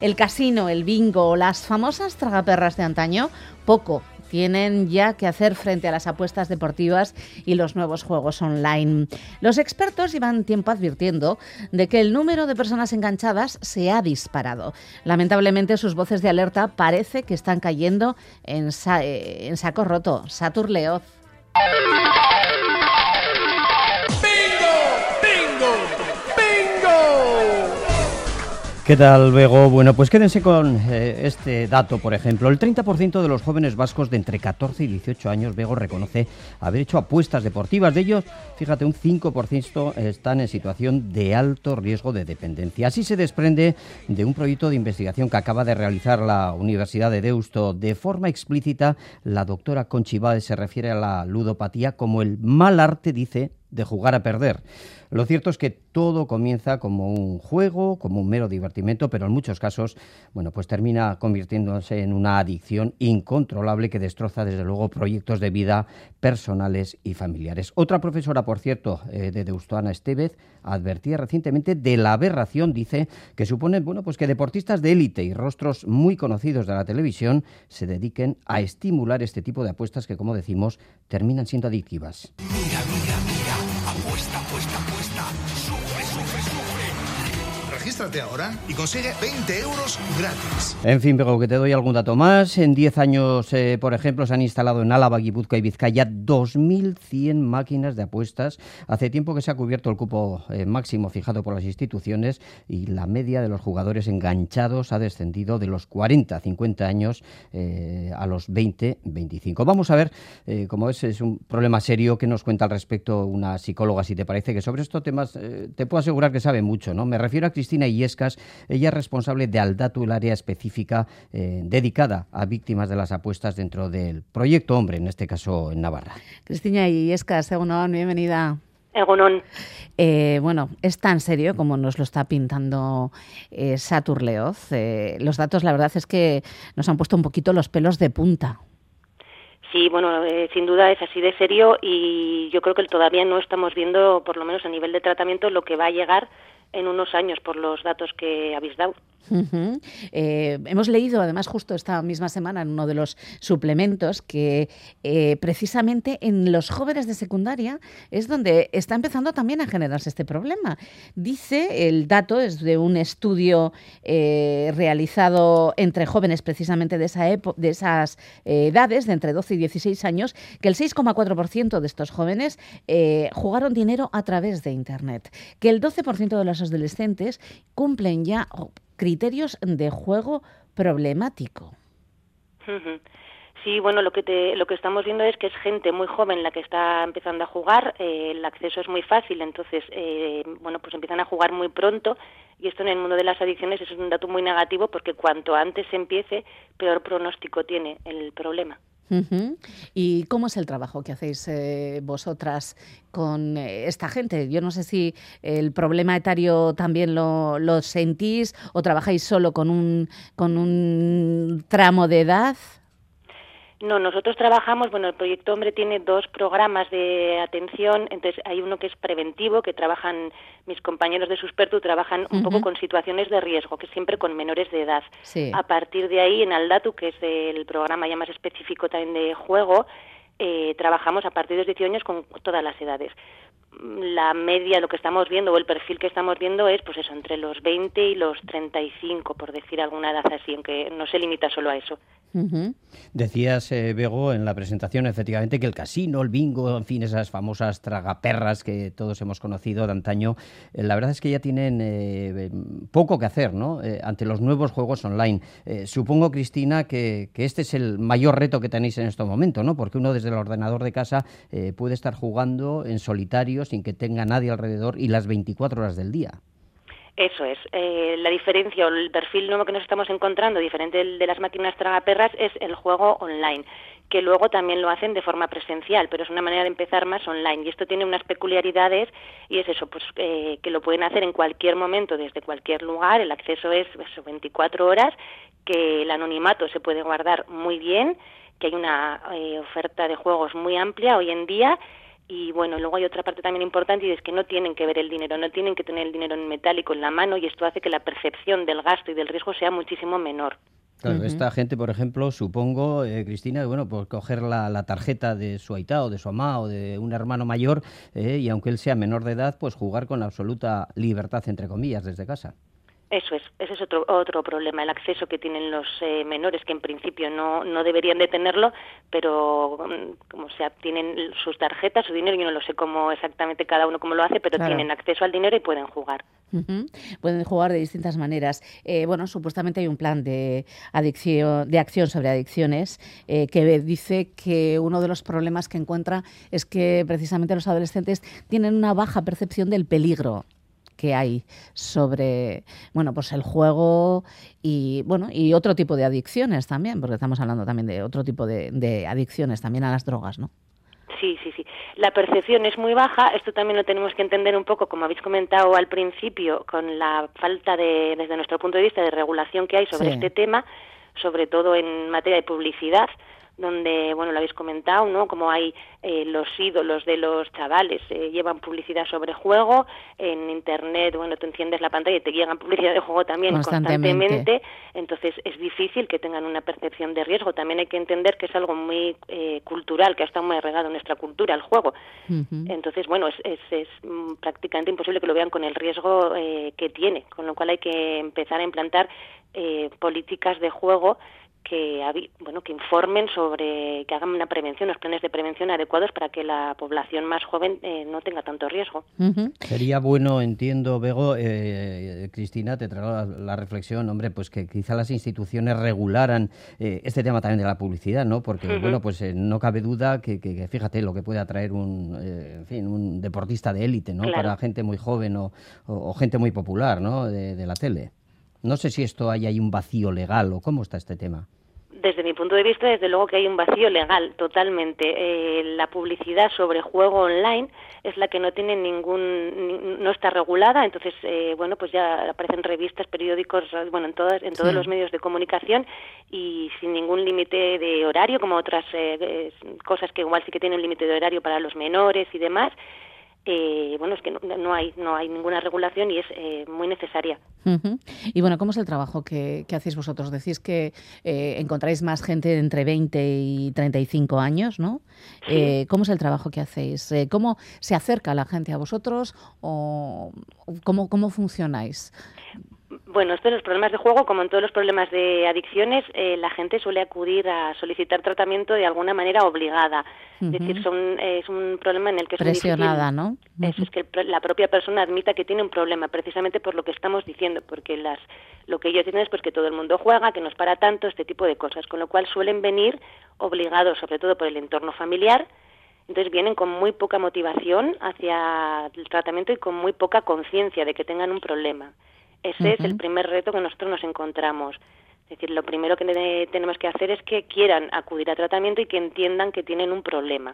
El casino, el bingo, las famosas tragaperras de antaño, poco tienen ya que hacer frente a las apuestas deportivas y los nuevos juegos online. Los expertos llevan tiempo advirtiendo de que el número de personas enganchadas se ha disparado. Lamentablemente, sus voces de alerta parece que están cayendo en saco roto. Satur Leoz. ¿Qué tal, Bego? Bueno, pues quédense con este dato, por ejemplo. El 30% de los jóvenes vascos de entre 14 y 18 años, Bego, reconoce haber hecho apuestas deportivas. De ellos, fíjate, un 5% están en situación de alto riesgo de dependencia. Así se desprende de un proyecto de investigación que acaba de realizar la Universidad de Deusto. De forma explícita, la doctora Conchi Báez se refiere a la ludopatía como el mal arte, dice, de jugar a perder. Lo cierto es que todo comienza como un juego, como un mero divertimento, pero en muchos casos, bueno, pues termina convirtiéndose en una adicción incontrolable que destroza, desde luego, proyectos de vida personales y familiares. Otra profesora, por cierto, de Deusto, Ana Estevez, advertía recientemente de la aberración, dice, que supone, bueno, pues que deportistas de élite y rostros muy conocidos de la televisión se dediquen a estimular este tipo de apuestas que, como decimos, terminan siendo adictivas. Mira, apuesta, sufre. Regístrate ahora y consigue 20 euros gratis. En fin, Bego, que te doy algún dato más. En 10 años, por ejemplo, se han instalado en Álava, Guipúzcoa y Vizcaya 2.100 máquinas de apuestas. Hace tiempo que se ha cubierto el cupo máximo fijado por las instituciones y la media de los jugadores enganchados ha descendido de los 40 a 50 años a los 20-25. Vamos a ver, como es un problema serio, qué nos cuenta al respecto una psicóloga, si te parece, que sobre estos temas te puedo asegurar que sabe mucho, ¿no? Me refiero a Cristina Illescas. Ella es responsable de Aldatu, el área específica dedicada a víctimas de las apuestas dentro del Proyecto Hombre, en este caso en Navarra. Cristina Illescas, Egunon, bienvenida. Egunon. Bueno, es tan serio como nos lo está pintando Satur Leoz. Los datos, la verdad es que nos han puesto un poquito los pelos de punta. Sí, bueno, sin duda es así de serio y yo creo que todavía no estamos viendo, por lo menos a nivel de tratamiento, lo que va a llegar en unos años por los datos que habéis dado. Uh-huh. Hemos leído, además, justo esta misma semana en uno de los suplementos que precisamente en los jóvenes de secundaria es donde está empezando también a generarse este problema. Dice, el dato es de un estudio realizado entre jóvenes precisamente de esas edades, de entre 12 y 16 años, que el 6,4% de estos jóvenes jugaron dinero a través de Internet, que el 12% de los adolescentes cumplen ya criterios de juego problemático. Sí, bueno, lo que estamos viendo es que es gente muy joven la que está empezando a jugar, el acceso es muy fácil, entonces, pues empiezan a jugar muy pronto y esto en el mundo de las adicciones es un dato muy negativo porque cuanto antes se empiece, peor pronóstico tiene el problema. Uh-huh. ¿Y cómo es el trabajo que hacéis vosotras con esta gente? Yo no sé si el problema etario también lo sentís o trabajáis solo con un tramo de edad. No, nosotros trabajamos, el Proyecto Hombre tiene 2 programas de atención, entonces hay uno que es preventivo, que trabajan mis compañeros de Suspertu, trabajan un poco con situaciones de riesgo, que siempre con menores de edad. Sí. A partir de ahí, en Aldatu, que es el programa ya más específico también de juego, trabajamos a partir de los 18 años con todas las edades. La media, lo que estamos viendo, o el perfil que estamos viendo es, pues eso, entre los 20 y los 35, por decir alguna edad así, aunque no se limita solo a eso. Uh-huh. Decías, Bego, en la presentación, efectivamente, que el casino, el bingo, en fin, esas famosas tragaperras que todos hemos conocido de antaño, la verdad es que ya tienen poco que hacer, ¿no? Ante los nuevos juegos online. Supongo, Cristina, que este es el mayor reto que tenéis en este momento, ¿no? Porque uno desde el ordenador de casa puede estar jugando en solitario sin que tenga nadie alrededor y las 24 horas del día. Eso es. La diferencia o el perfil nuevo que nos estamos encontrando, diferente del de las máquinas tragaperras, es el juego online, que luego también lo hacen de forma presencial, pero es una manera de empezar más online. Y esto tiene unas peculiaridades y es eso, pues que lo pueden hacer en cualquier momento, desde cualquier lugar. El acceso es 24 horas, que el anonimato se puede guardar muy bien, que hay una oferta de juegos muy amplia hoy en día. Y bueno, luego hay otra parte también importante y es que no tienen que ver el dinero, no tienen que tener el dinero en metálico en la mano y esto hace que la percepción del gasto y del riesgo sea muchísimo menor. Claro, esta gente, por ejemplo, supongo, Cristina, bueno, pues coger la tarjeta de su aitá o de su amá o de un hermano mayor y aunque él sea menor de edad, pues jugar con absoluta libertad, entre comillas, desde casa. Eso es, ese es otro problema, el acceso que tienen los menores, que en principio no deberían de tenerlo, pero como sea, tienen sus tarjetas, su dinero, yo no lo sé cómo exactamente cada uno cómo lo hace, pero Claro. tienen acceso al dinero y pueden jugar. Pueden jugar de distintas maneras. Bueno, supuestamente hay un plan de acción sobre adicciones que dice que uno de los problemas que encuentra es que precisamente los adolescentes tienen una baja percepción del peligro que hay sobre, bueno, pues el juego y otro tipo de adicciones también, porque estamos hablando también de otro tipo de adicciones también a las drogas, ¿no? Sí. La percepción es muy baja. Esto también lo tenemos que entender un poco, como habéis comentado al principio, con la falta desde nuestro punto de vista, de regulación que hay sobre este tema, sobre todo en materia de publicidad, donde, bueno, lo habéis comentado, ¿no? Como hay los ídolos de los chavales, llevan publicidad sobre juego, en Internet, bueno, tú enciendes la pantalla y te llegan publicidad de juego también constantemente, entonces es difícil que tengan una percepción de riesgo. También hay que entender que es algo muy cultural, que ha estado muy arraigado en nuestra cultura, el juego. Entonces, bueno, es prácticamente imposible que lo vean con el riesgo que tiene, con lo cual hay que empezar a implantar políticas de juego que informen sobre, que hagan una prevención, los planes de prevención adecuados para que la población más joven no tenga tanto riesgo. Sería bueno, entiendo, Bego, Cristina, te traigo la reflexión, hombre, pues que quizá las instituciones regularan este tema también de la publicidad, ¿no? Porque, bueno, pues no cabe duda que fíjate lo que puede atraer un deportista de élite, ¿no? Claro. Para gente muy joven o gente muy popular, ¿no? De la tele. No sé si hay un vacío legal o cómo está este tema. Desde mi punto de vista, desde luego que hay un vacío legal, totalmente. La publicidad sobre juego online es la que no tiene no está regulada, entonces, pues ya aparecen revistas, periódicos, bueno, en todos los medios de comunicación y sin ningún límite de horario, como otras cosas que igual sí que tienen un límite de horario para los menores y demás. Es que no hay ninguna regulación y es muy necesaria. Y bueno, ¿cómo es el trabajo que hacéis vosotros? Decís que encontráis más gente de entre 20 y 35 años, ¿no? Sí. ¿Cómo es el trabajo que hacéis? ¿Cómo se acerca la gente a vosotros o cómo funcionáis? Bueno, estos los problemas de juego, como en todos los problemas de adicciones, la gente suele acudir a solicitar tratamiento de alguna manera obligada. Es decir, es un problema en el que es presionada, muy difícil, ¿no? Eso es que la propia persona admita que tiene un problema, precisamente por lo que estamos diciendo, porque lo que ellos dicen es pues que todo el mundo juega, que no es para tanto, este tipo de cosas, con lo cual suelen venir obligados, sobre todo por el entorno familiar. Entonces vienen con muy poca motivación hacia el tratamiento y con muy poca conciencia de que tengan un problema. Ese es el primer reto que nosotros nos encontramos. Es decir, lo primero que tenemos que hacer es que quieran acudir a tratamiento y que entiendan que tienen un problema.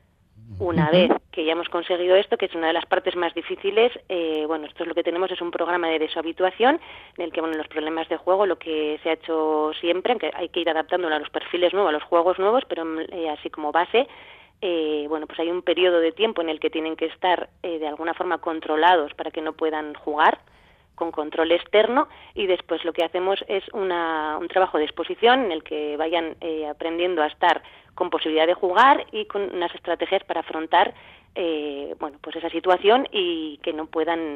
Una vez que ya hemos conseguido esto, que es una de las partes más difíciles, nosotros lo que tenemos es un programa de deshabituación en el que, los problemas de juego, lo que se ha hecho siempre, aunque hay que ir adaptándolo a los perfiles nuevos, a los juegos nuevos, pero así como base, pues hay un periodo de tiempo en el que tienen que estar de alguna forma controlados para que no puedan jugar, con control externo, y después lo que hacemos es un trabajo de exposición en el que vayan aprendiendo a estar con posibilidad de jugar y con unas estrategias para afrontar pues esa situación y que no puedan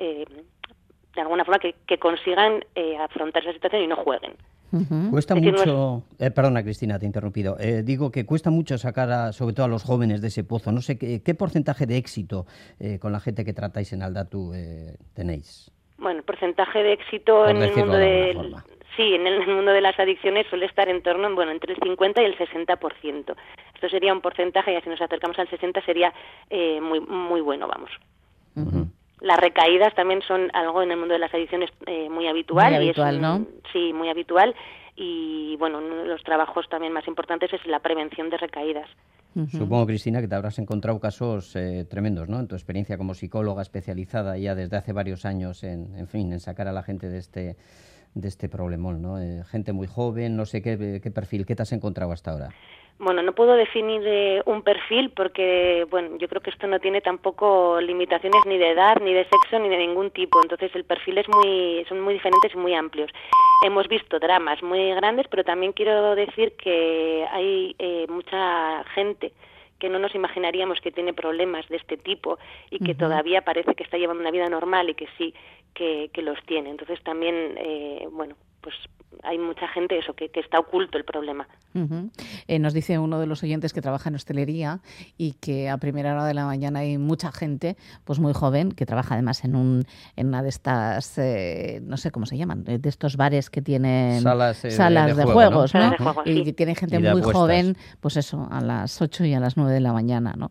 de alguna forma que consigan afrontar esa situación y no jueguen. Cuesta mucho, perdona Cristina, te he interrumpido, digo que cuesta mucho sacar sobre todo a los jóvenes de ese pozo. No sé qué porcentaje de éxito con la gente que tratáis en Aldatu tenéis. Bueno, porcentaje de éxito en el mundo en el mundo de las adicciones suele estar en torno, entre el 50 y el 60%. Esto sería un porcentaje, y si nos acercamos al 60 sería muy muy bueno, vamos. Las recaídas también son algo en el mundo de las adicciones muy habitual. Muy habitual, ¿no? Sí, muy habitual. Y uno de los trabajos también más importantes es la prevención de recaídas. Supongo, Cristina, que te habrás encontrado casos tremendos, ¿no? En tu experiencia como psicóloga especializada ya desde hace varios años en sacar a la gente de este problemón, ¿no? Gente muy joven, no sé qué perfil, ¿qué te has encontrado hasta ahora? Bueno, no puedo definir un perfil porque, bueno, yo creo que esto no tiene tampoco limitaciones ni de edad, ni de sexo, ni de ningún tipo. Entonces el perfil son muy diferentes y muy amplios. Hemos visto dramas muy grandes, pero también quiero decir que hay mucha gente que no nos imaginaríamos que tiene problemas de este tipo y que todavía parece que está llevando una vida normal y que sí, que los tiene. Entonces también, bueno, pues hay mucha gente eso que está oculto el problema. Nos dice uno de los oyentes que trabaja en hostelería y que a primera hora de la mañana hay mucha gente, pues muy joven, que trabaja además en una de estas, no sé cómo se llaman, de estos bares que tienen salas de juegos, ¿no? ¿no? Salas de juego, Y sí. tiene gente Y de muy apuestas. joven, pues eso, a las 8 y a las 9 de la mañana, ¿no?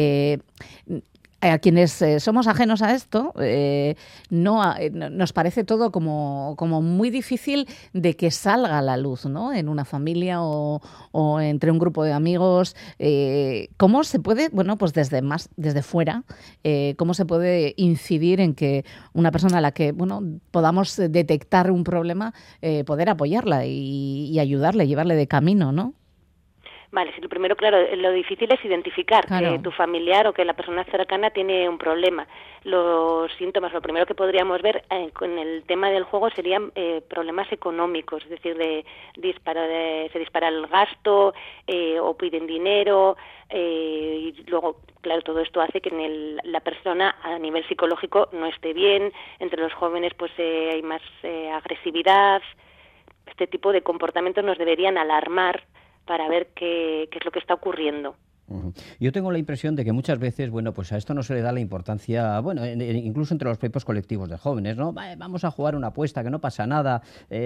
A quienes somos ajenos a esto, nos parece todo como muy difícil de que salga a la luz, ¿no? En una familia o entre un grupo de amigos. ¿Cómo se puede, bueno, pues desde fuera, cómo se puede incidir en que una persona a la que, bueno, podamos detectar un problema, poder apoyarla y ayudarle, llevarle de camino, ¿no? Vale, sí, lo primero, claro, lo difícil es identificar que tu familiar o que la persona cercana tiene un problema. Los síntomas, lo primero que podríamos ver con el tema del juego serían problemas económicos, es decir, se dispara el gasto o piden dinero y luego, claro, todo esto hace que la persona a nivel psicológico no esté bien. Entre los jóvenes pues hay más agresividad. Este tipo de comportamientos nos deberían alarmar para ver qué es lo que está ocurriendo. Yo tengo la impresión de que muchas veces, bueno, pues a esto no se le da la importancia, bueno, incluso entre los propios colectivos de jóvenes, ¿no? Vamos a jugar una apuesta, que no pasa nada,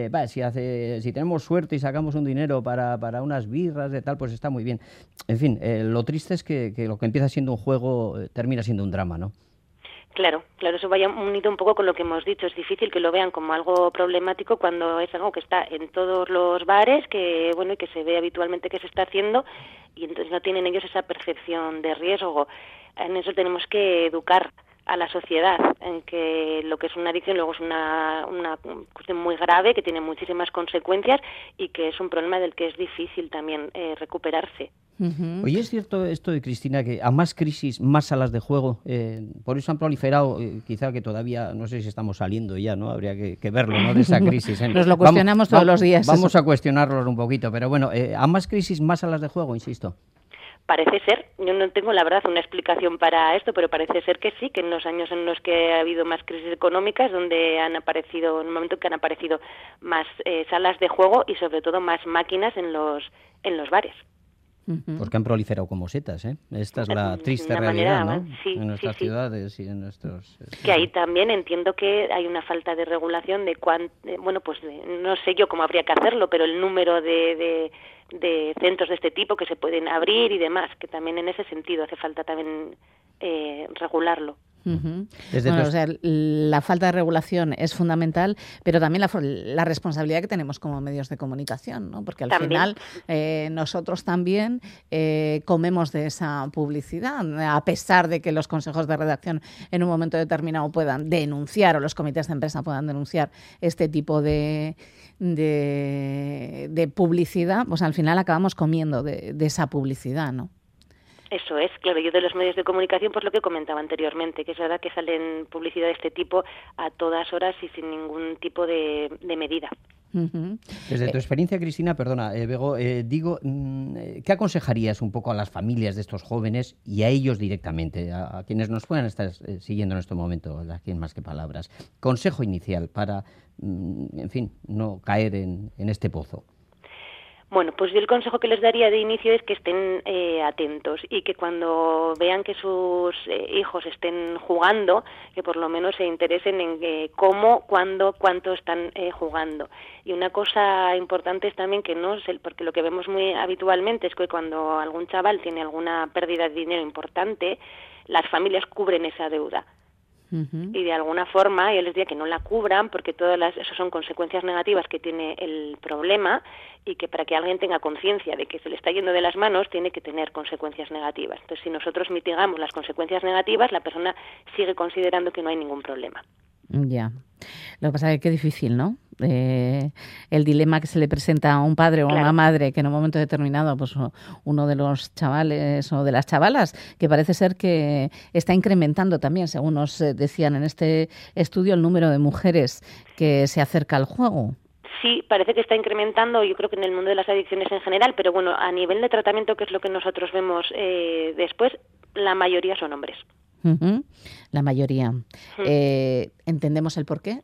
si tenemos suerte y sacamos un dinero para unas birras de tal, pues está muy bien. En fin, lo triste es que lo que empieza siendo un juego termina siendo un drama, ¿no? Claro, eso vaya unido un poco con lo que hemos dicho. Es difícil que lo vean como algo problemático cuando es algo que está en todos los bares, que bueno, y que se ve habitualmente que se está haciendo, y entonces no tienen ellos esa percepción de riesgo. En eso tenemos que educar a la sociedad en que lo que es una adicción luego es una cuestión muy grave, que tiene muchísimas consecuencias y que es un problema del que es difícil también recuperarse. Oye, ¿es cierto esto de Cristina, que a más crisis, más salas de juego? Por eso han proliferado, quizá que todavía, no sé si estamos saliendo ya, ¿no? Habría que verlo, ¿no? De esa crisis. Nos lo cuestionamos todos los días. Vamos a cuestionarlo un poquito, pero bueno, a más crisis, más salas de juego, insisto. Parece ser, yo no tengo la verdad una explicación para esto, pero parece ser que sí, que en los años en los que ha habido más crisis económicas, donde han aparecido, en el momento que han aparecido más salas de juego y sobre todo más máquinas en los bares. Porque han proliferado como setas, ¿eh? Esta es la triste realidad, ¿no? Sí, en nuestras ciudades y en nuestros... Que ahí también entiendo que hay una falta de regulación de no sé yo cómo habría que hacerlo, pero el número de centros de este tipo que se pueden abrir y demás, que también en ese sentido hace falta también regularlo. Bueno, o sea, la falta de regulación es fundamental, pero también la responsabilidad que tenemos como medios de comunicación, ¿no? Porque al final nosotros también comemos de esa publicidad, a pesar de que los consejos de redacción en un momento determinado puedan denunciar o los comités de empresa puedan denunciar este tipo de publicidad, pues al final acabamos comiendo de esa publicidad, ¿no? Eso es, claro, yo de los medios de comunicación, pues lo que comentaba anteriormente, que es verdad que salen publicidad de este tipo a todas horas y sin ningún tipo de medida. Desde tu experiencia, Cristina, perdona, Bego, ¿qué aconsejarías un poco a las familias de estos jóvenes y a ellos directamente, a quienes nos puedan estar siguiendo en este momento, aquí en Más que Palabras? Consejo inicial para, en fin, no caer en este pozo. Bueno, pues yo el consejo que les daría de inicio es que estén atentos y que cuando vean que sus hijos estén jugando, que por lo menos se interesen en cómo, cuándo, cuánto están jugando. Y una cosa importante es también que no sé, porque lo que vemos muy habitualmente es que cuando algún chaval tiene alguna pérdida de dinero importante, las familias cubren esa deuda. Y de alguna forma yo les diría que no la cubran porque eso son consecuencias negativas que tiene el problema y que para que alguien tenga conciencia de que se le está yendo de las manos tiene que tener consecuencias negativas. Entonces, si nosotros mitigamos las consecuencias negativas, la persona sigue considerando que no hay ningún problema. Ya. Lo que pasa es que qué difícil, ¿no? el dilema que se le presenta a un padre o a Claro. una madre que en un momento determinado, pues uno de los chavales o de las chavalas, que parece ser que está incrementando también, según nos decían en este estudio, el número de mujeres que se acerca al juego. Sí, parece que está incrementando, yo creo que en el mundo de las adicciones en general, pero bueno, a nivel de tratamiento, que es lo que nosotros vemos después, la mayoría son hombres. Ujú, la mayoría. ¿Entendemos el porqué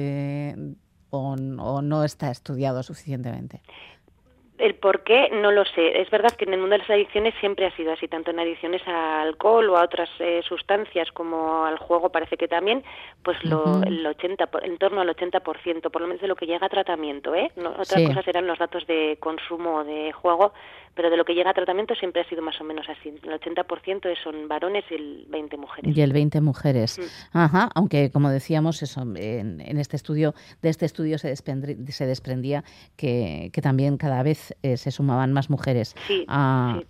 o no está estudiado suficientemente? El por qué no lo sé. Es verdad que en el mundo de las adicciones siempre ha sido así, tanto en adicciones al alcohol o a otras sustancias como al juego parece que también, pues el 80, en torno al 80%, por lo menos de lo que llega a tratamiento, ¿eh? No, otras cosas serán los datos de consumo de juego, pero de lo que llega a tratamiento siempre ha sido más o menos así. El 80% son varones y el 20 mujeres. Y el 20 mujeres. Ajá, aunque como decíamos, eso, en este estudio, de este estudio se desprendía que también cada vez se sumaban más mujeres a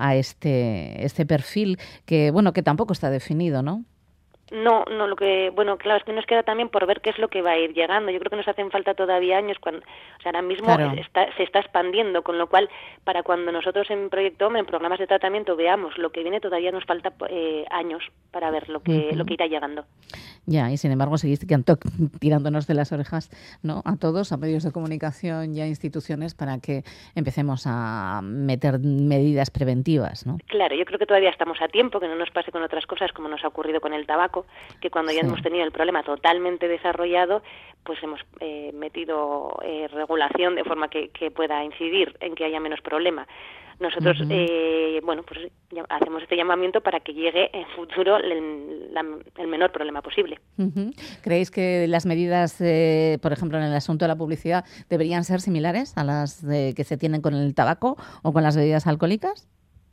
este perfil que, bueno, que tampoco está definido, ¿no? No, lo que, bueno, claro, es que nos queda también por ver qué es lo que va a ir llegando. Yo creo que nos hacen falta todavía años, o sea, ahora mismo se está expandiendo, con lo cual, para cuando nosotros en Proyecto Hombre, en programas de tratamiento, veamos lo que viene, todavía nos falta años para ver lo que irá llegando. Ya, y sin embargo seguís tirándonos de las orejas, ¿no?, a todos, a medios de comunicación y a instituciones para que empecemos a meter medidas preventivas, ¿no? Claro, yo creo que todavía estamos a tiempo, que no nos pase con otras cosas como nos ha ocurrido con el tabaco, que cuando ya hemos tenido el problema totalmente desarrollado, pues hemos metido regulación de forma que pueda incidir en que haya menos problema. Nosotros, bueno, pues hacemos este llamamiento para que llegue en futuro el menor problema posible. ¿Creéis que las medidas, por ejemplo, en el asunto de la publicidad, deberían ser similares a las que se tienen con el tabaco o con las bebidas alcohólicas?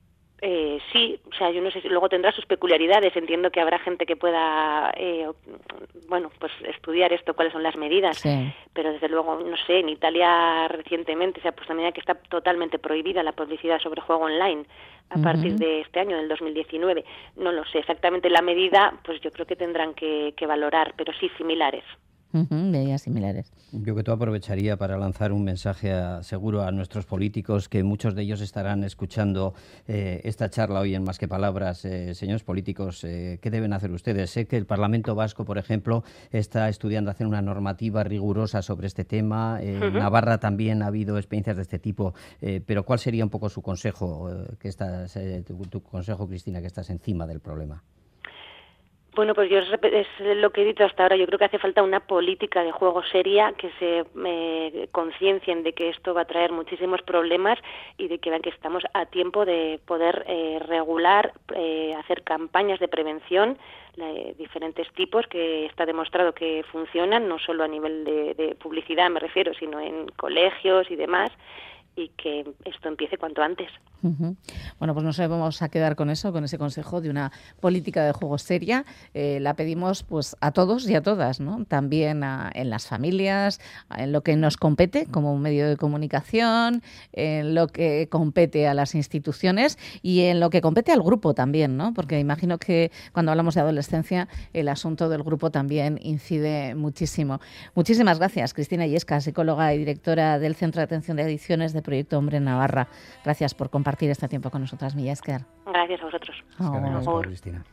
Sí, o sea, yo no sé si luego tendrá sus peculiaridades. Entiendo que habrá gente que pueda, bueno, pues estudiar esto, cuáles son las medidas. Sí. Pero desde luego, no sé, en Italia recientemente se ha puesto a medida que está totalmente prohibida la publicidad sobre juego online a partir de este año, del 2019. No lo sé exactamente la medida, pues yo creo que tendrán que valorar, pero sí similares. Medidas similares. Yo que tú aprovecharía para lanzar un mensaje seguro a nuestros políticos, que muchos de ellos estarán escuchando esta charla hoy en Más que Palabras. Señores políticos, ¿qué deben hacer ustedes? Sé que el Parlamento Vasco, por ejemplo, está estudiando hacer una normativa rigurosa sobre este tema. En Navarra también ha habido experiencias de este tipo, pero ¿cuál sería un poco su consejo, tu consejo, Cristina, que estás encima del problema? Bueno, pues yo es lo que he dicho hasta ahora. Yo creo que hace falta una política de juego seria, que se conciencien de que esto va a traer muchísimos problemas y de que vean que estamos a tiempo de poder regular, hacer campañas de prevención de diferentes tipos, que está demostrado que funcionan, no solo a nivel de publicidad me refiero, sino en colegios y demás, y que esto empiece cuanto antes. Bueno, pues nos vamos a quedar con eso, con ese consejo de una política de juego seria. La pedimos pues a todos y a todas, ¿no? También en las familias, en lo que nos compete como un medio de comunicación, en lo que compete a las instituciones y en lo que compete al grupo también, ¿no? Porque imagino que cuando hablamos de adolescencia el asunto del grupo también incide muchísimo. Muchísimas gracias, Cristina Illescas, psicóloga y directora del Centro de Atención de Adicciones de Proyecto Hombre en Navarra. Gracias por compartir este tiempo con nosotras, Milla Esker. Gracias a vosotros. Gracias, Cristina.